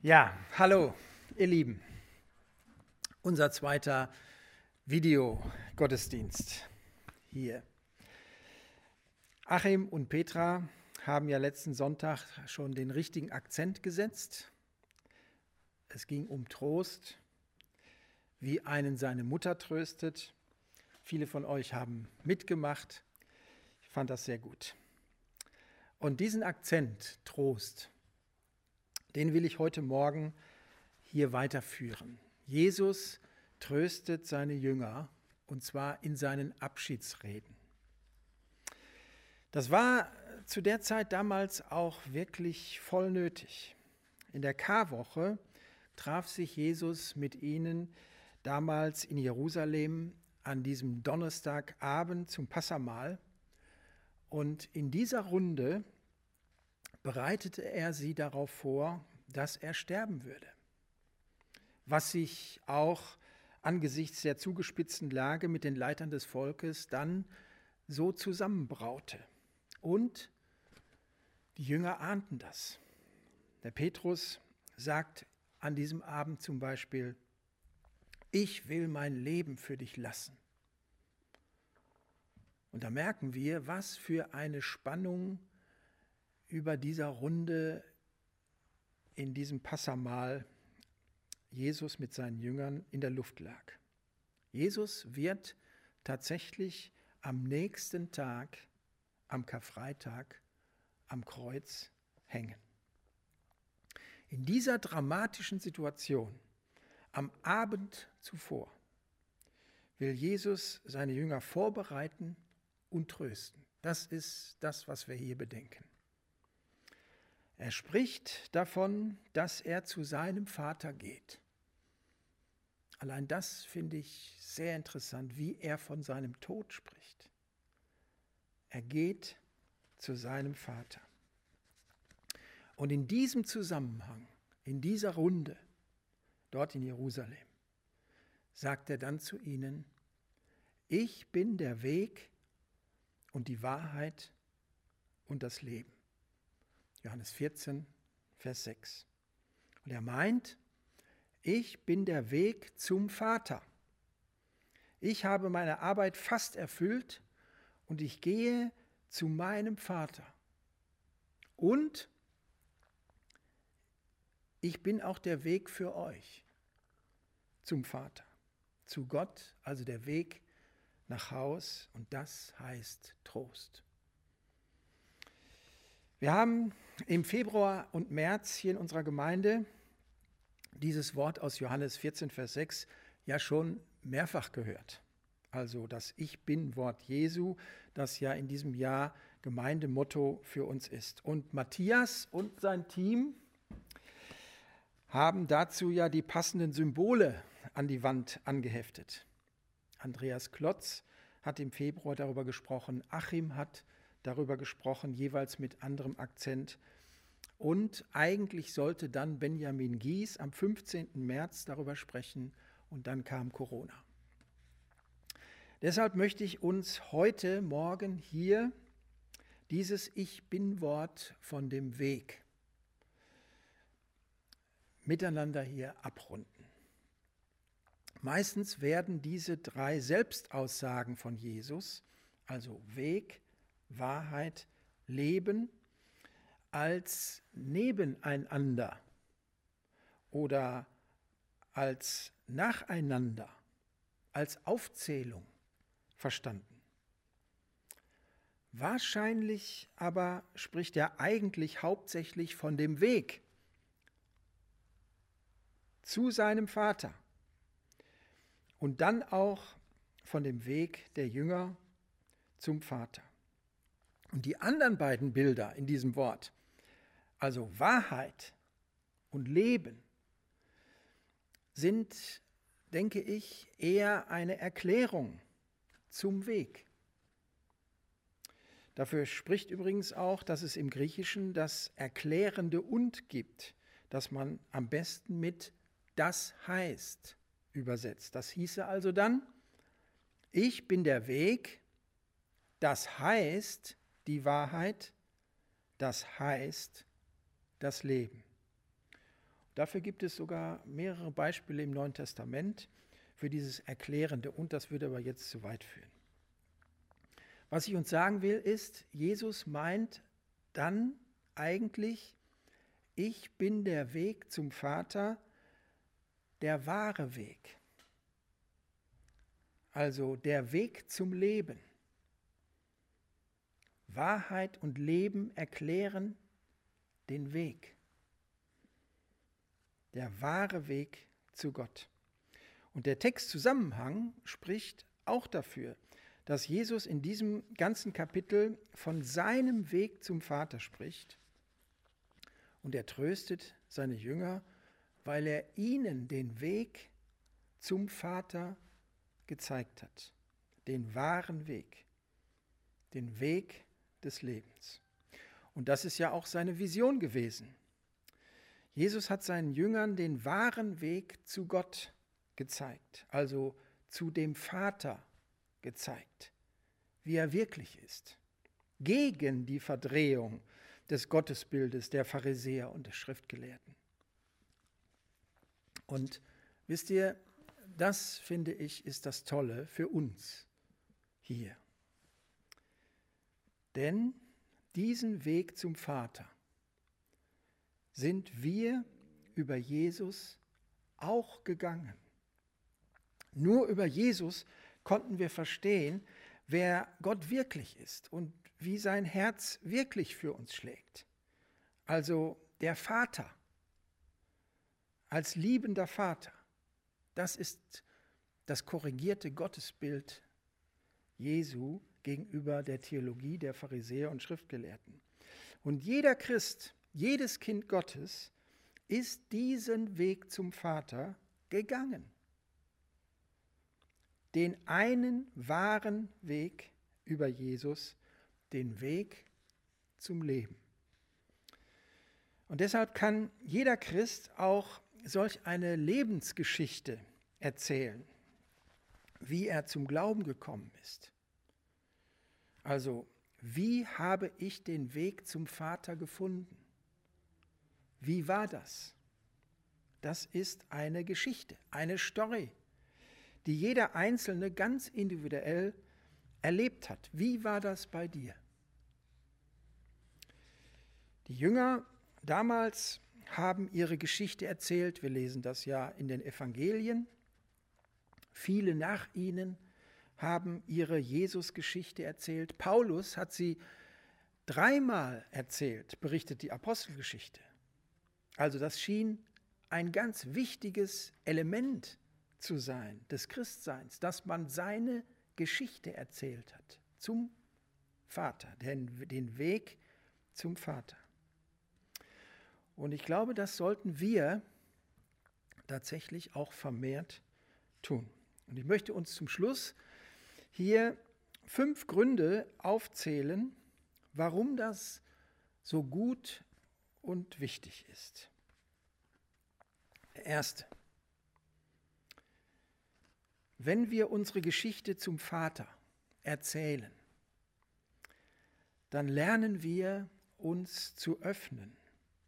Ja, hallo, ihr Lieben. Unser zweiter Videogottesdienst hier. Achim und Petra haben ja letzten Sonntag schon den richtigen Akzent gesetzt. Es ging um Trost, wie einen seine Mutter tröstet. Viele von euch haben mitgemacht. Ich fand das sehr gut. Und diesen Akzent, Trost, den will ich heute Morgen hier weiterführen. Jesus tröstet seine Jünger, und zwar in seinen Abschiedsreden. Das war zu der Zeit damals auch wirklich voll nötig. In der Karwoche traf sich Jesus mit ihnen damals in Jerusalem an diesem Donnerstagabend zum Passahmahl. Und in dieser Runde bereitete er sie darauf vor, dass er sterben würde. Was sich auch angesichts der zugespitzten Lage mit den Leitern des Volkes dann so zusammenbraute. Und die Jünger ahnten das. Der Petrus sagt an diesem Abend zum Beispiel: Ich will mein Leben für dich lassen. Und da merken wir, was für eine Spannung über dieser Runde in diesem Passahmahl Jesus mit seinen Jüngern in der Luft lag. Jesus wird tatsächlich am nächsten Tag, am Karfreitag, am Kreuz hängen. In dieser dramatischen Situation, am Abend zuvor, will Jesus seine Jünger vorbereiten und trösten. Das ist das, was wir hier bedenken. Er spricht davon, dass er zu seinem Vater geht. Allein das finde ich sehr interessant, wie er von seinem Tod spricht. Er geht zu seinem Vater. Und in diesem Zusammenhang, in dieser Runde, dort in Jerusalem, sagt er dann zu ihnen: Ich bin der Weg und die Wahrheit und das Leben. Johannes 14, Vers 6. Und er meint, ich bin der Weg zum Vater. Ich habe meine Arbeit fast erfüllt und ich gehe zu meinem Vater. Und ich bin auch der Weg für euch zum Vater, zu Gott, also der Weg nach Haus, und das heißt Trost. Wir haben im Februar und März hier in unserer Gemeinde dieses Wort aus Johannes 14, Vers 6 ja schon mehrfach gehört. Also das Ich-Bin-Wort Jesu, das ja in diesem Jahr Gemeindemotto für uns ist. Und Matthias und sein Team haben dazu ja die passenden Symbole an die Wand angeheftet. Andreas Klotz hat im Februar darüber gesprochen, Achim hat darüber gesprochen, jeweils mit anderem Akzent. Und eigentlich sollte dann Benjamin Gies am 15. März darüber sprechen, und dann kam Corona. Deshalb möchte ich uns heute Morgen hier dieses Ich-Bin-Wort von dem Weg miteinander hier abrunden. Meistens werden diese drei Selbstaussagen von Jesus, also Weg, Wahrheit, Leben, als nebeneinander oder als nacheinander, als Aufzählung verstanden. Wahrscheinlich aber spricht er eigentlich hauptsächlich von dem Weg zu seinem Vater und dann auch von dem Weg der Jünger zum Vater. Und die anderen beiden Bilder in diesem Wort, also Wahrheit und Leben, sind, denke ich, eher eine Erklärung zum Weg. Dafür spricht übrigens auch, dass es im Griechischen das erklärende Und gibt, das man am besten mit das heißt übersetzt. Das hieße also dann, ich bin der Weg, das heißt die Wahrheit, das heißt das Leben. Dafür gibt es sogar mehrere Beispiele im Neuen Testament für dieses Erklärende, und das würde aber jetzt zu weit führen. Was ich uns sagen will, ist, Jesus meint dann eigentlich, ich bin der Weg zum Vater, der wahre Weg. Also der Weg zum Leben. Wahrheit und Leben erklären den Weg. Der wahre Weg zu Gott. Und der Textzusammenhang spricht auch dafür, dass Jesus in diesem ganzen Kapitel von seinem Weg zum Vater spricht. Und er tröstet seine Jünger, weil er ihnen den Weg zum Vater gezeigt hat. Den wahren Weg. Den Weg des Lebens. Und das ist ja auch seine Vision gewesen. Jesus hat seinen Jüngern den wahren Weg zu Gott gezeigt, also zu dem Vater gezeigt, wie er wirklich ist, gegen die Verdrehung des Gottesbildes der Pharisäer und des Schriftgelehrten. Und wisst ihr, das, finde ich, ist das Tolle für uns hier. Denn diesen Weg zum Vater sind wir über Jesus auch gegangen. Nur über Jesus konnten wir verstehen, wer Gott wirklich ist und wie sein Herz wirklich für uns schlägt. Also der Vater, als liebender Vater, das ist das korrigierte Gottesbild Jesu gegenüber der Theologie der Pharisäer und Schriftgelehrten. Und jeder Christ, jedes Kind Gottes ist diesen Weg zum Vater gegangen. Den einen wahren Weg über Jesus, den Weg zum Leben. Und deshalb kann jeder Christ auch solch eine Lebensgeschichte erzählen, wie er zum Glauben gekommen ist. Also, wie habe ich den Weg zum Vater gefunden? Wie war das? Das ist eine Geschichte, eine Story, die jeder Einzelne ganz individuell erlebt hat. Wie war das bei dir? Die Jünger damals haben ihre Geschichte erzählt. Wir lesen das ja in den Evangelien. Viele nach ihnen haben ihre Jesus-Geschichte erzählt. Paulus hat sie 3-mal erzählt, berichtet die Apostelgeschichte. Also das schien ein ganz wichtiges Element zu sein des Christseins, dass man seine Geschichte erzählt hat zum Vater, den Weg zum Vater. Und ich glaube, das sollten wir tatsächlich auch vermehrt tun. Und ich möchte uns zum Schluss hier 5 Gründe aufzählen, warum das so gut und wichtig ist. Der erste: Wenn wir unsere Geschichte zum Vater erzählen, dann lernen wir uns zu öffnen.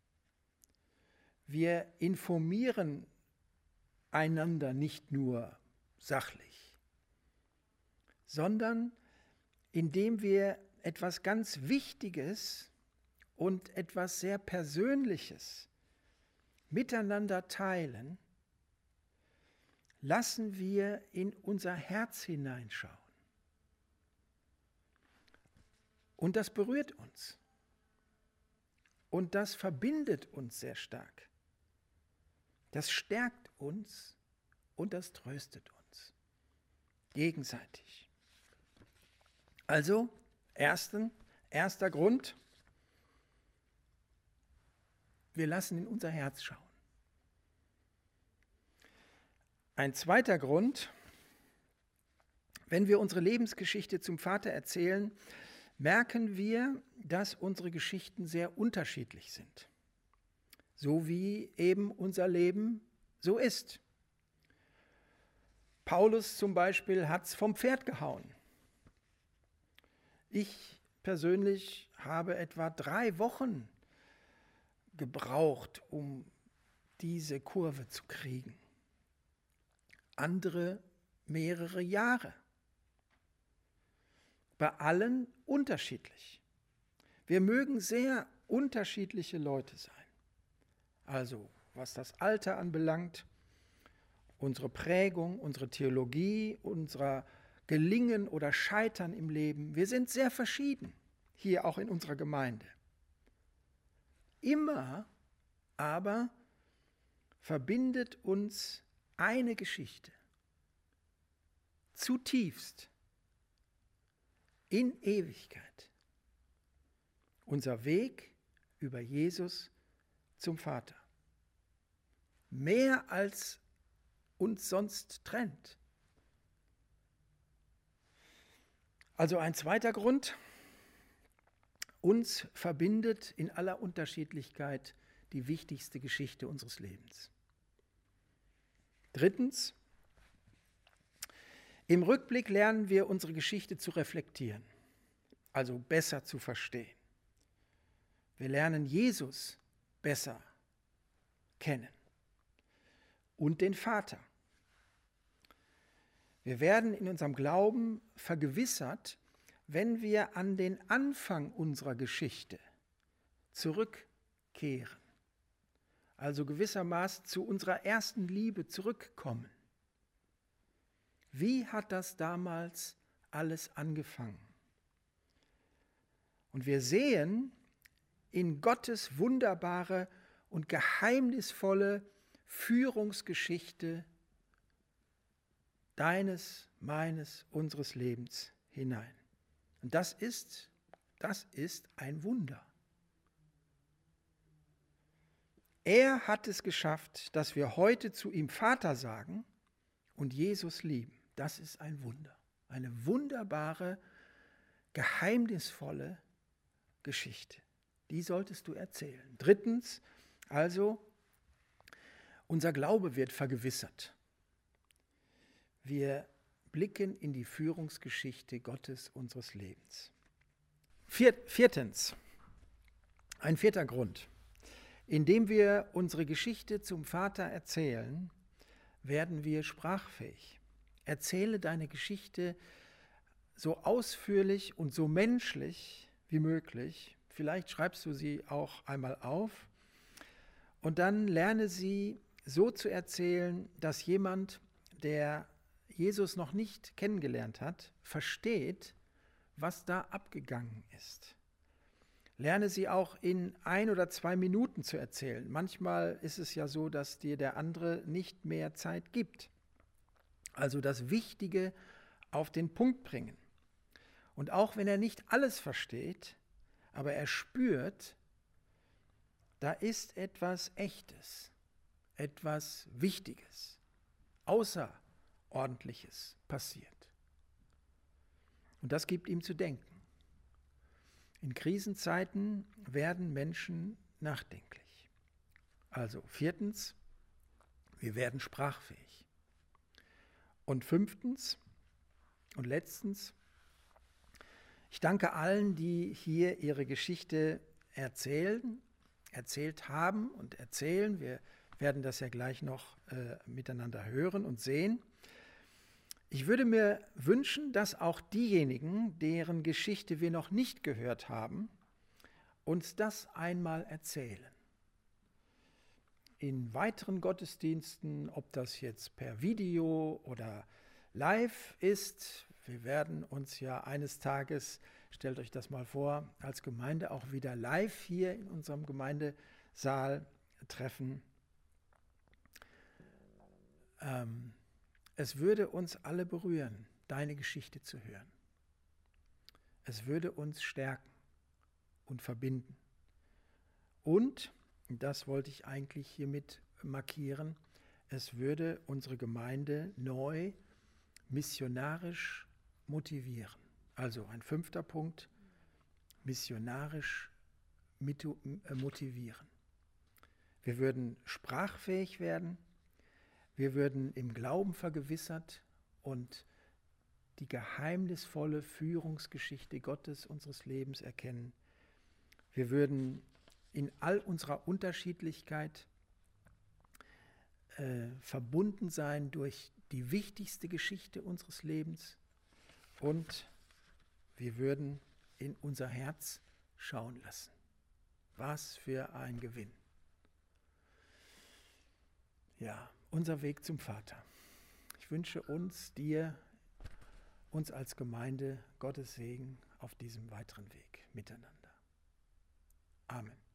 Wir informieren einander nicht nur sachlich, sondern indem wir etwas ganz Wichtiges und etwas sehr Persönliches miteinander teilen, lassen wir in unser Herz hineinschauen. Und das berührt uns. Und das verbindet uns sehr stark. Das stärkt uns und das tröstet uns. Gegenseitig. Also, erster Grund, wir lassen in unser Herz schauen. Ein zweiter Grund, wenn wir unsere Lebensgeschichte zum Vater erzählen, merken wir, dass unsere Geschichten sehr unterschiedlich sind. So wie eben unser Leben so ist. Paulus zum Beispiel hat es vom Pferd gehauen. Ich persönlich habe etwa 3 Wochen gebraucht, um diese Kurve zu kriegen. Andere mehrere Jahre. Bei allen unterschiedlich. Wir mögen sehr unterschiedliche Leute sein. Also was das Alter anbelangt, unsere Prägung, unsere Theologie, unser Gelingen oder Scheitern im Leben. Wir sind sehr verschieden, hier auch in unserer Gemeinde. Immer aber verbindet uns eine Geschichte. Zutiefst. In Ewigkeit. Unser Weg über Jesus zum Vater. Mehr als uns sonst trennt. Also ein zweiter Grund, uns verbindet in aller Unterschiedlichkeit die wichtigste Geschichte unseres Lebens. Drittens, im Rückblick lernen wir, unsere Geschichte zu reflektieren, also besser zu verstehen. Wir lernen Jesus besser kennen und den Vater. Wir werden in unserem Glauben vergewissert, wenn wir an den Anfang unserer Geschichte zurückkehren, also gewissermaßen zu unserer ersten Liebe zurückkommen. Wie hat das damals alles angefangen? Und wir sehen in Gottes wunderbare und geheimnisvolle Führungsgeschichte deines, meines, unseres Lebens hinein. Und das ist ein Wunder. Er hat es geschafft, dass wir heute zu ihm Vater sagen und Jesus lieben. Das ist ein Wunder. Eine wunderbare, geheimnisvolle Geschichte. Die solltest du erzählen. Drittens, also, unser Glaube wird vergewissert. Wir blicken in die Führungsgeschichte Gottes unseres Lebens. Viertens, ein vierter Grund. Indem wir unsere Geschichte zum Vater erzählen, werden wir sprachfähig. Erzähle deine Geschichte so ausführlich und so menschlich wie möglich. Vielleicht schreibst du sie auch einmal auf und dann lerne sie so zu erzählen, dass jemand, der Jesus noch nicht kennengelernt hat, versteht, was da abgegangen ist. Lerne sie auch in 1 oder 2 Minuten zu erzählen. Manchmal ist es ja so, dass dir der andere nicht mehr Zeit gibt. Also das Wichtige auf den Punkt bringen. Und auch wenn er nicht alles versteht, aber er spürt, da ist etwas Echtes, etwas Wichtiges, Außerordentliches passiert. Und das gibt ihm zu denken. In Krisenzeiten werden Menschen nachdenklich. Also viertens, wir werden sprachfähig. Und fünftens und letztens, ich danke allen, die hier ihre Geschichte erzählt haben und erzählen. Wir werden das ja gleich noch miteinander hören und sehen. Ich würde mir wünschen, dass auch diejenigen, deren Geschichte wir noch nicht gehört haben, uns das einmal erzählen. In weiteren Gottesdiensten, ob das jetzt per Video oder live ist, wir werden uns ja eines Tages, stellt euch das mal vor, als Gemeinde auch wieder live hier in unserem Gemeindesaal treffen. Es würde uns alle berühren, deine Geschichte zu hören. Es würde uns stärken und verbinden. Und, das wollte ich eigentlich hiermit markieren, es würde unsere Gemeinde neu missionarisch motivieren. Also ein 5. Punkt, missionarisch motivieren. Wir würden sprachfähig werden, wir würden im Glauben vergewissert und die geheimnisvolle Führungsgeschichte Gottes unseres Lebens erkennen. Wir würden in all unserer Unterschiedlichkeit verbunden sein durch die wichtigste Geschichte unseres Lebens und wir würden in unser Herz schauen lassen. Was für ein Gewinn. Ja, unser Weg zum Vater. Ich wünsche uns, dir, uns als Gemeinde Gottes Segen auf diesem weiteren Weg miteinander. Amen.